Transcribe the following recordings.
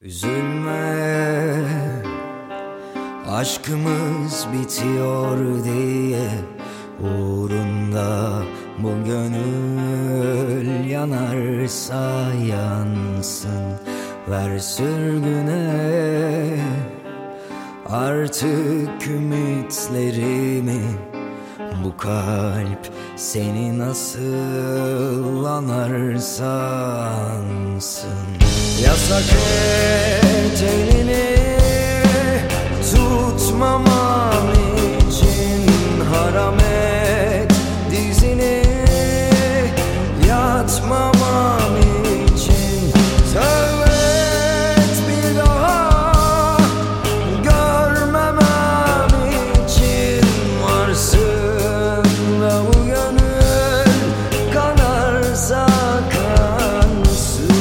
Üzülme, aşkımız bitiyor diye. Uğrunda bu gönül yanarsa yansın. Ver sürgüne artık ümitlerimi. Bu kalp seni nasıl anarsa ansın. Yasak et elini, tutmamam için haram et dizini, yatmamam için tövbe et bir daha görmemem için. Varsın da bu gönül kanarsa kansın.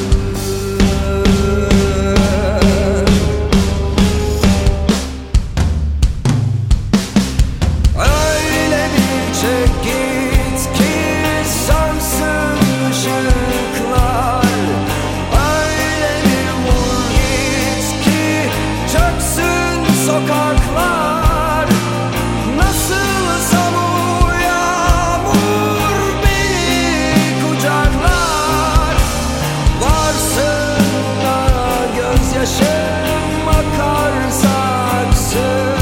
Öyle bir çek git ki sönsün ışıklar, öyle bir vur git ki çöksün sokaklar. Nasılsa bu yağmur beni kucaklar. Varsın da gözyaşım akarsa aksın.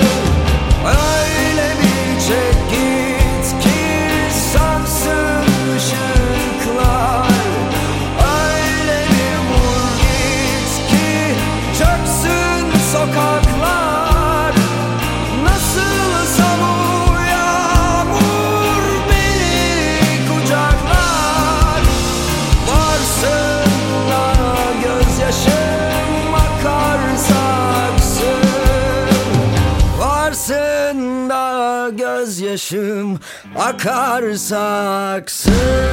Öyle bir çek git ki sönsün ışıklar, öyle bir vur git ki çöksün sokaklar. Nasılsa bu yağmur beni kucaklar. Varsın da gözyaşım akarsa aksın. Varsın da gözyaşım akarsa aksın.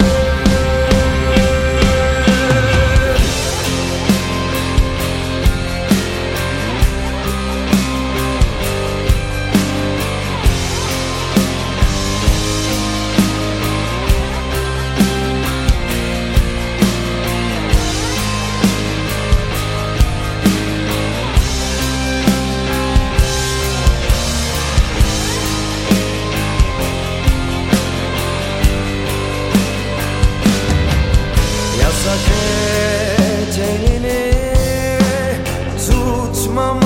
Yasak et elini, tutmam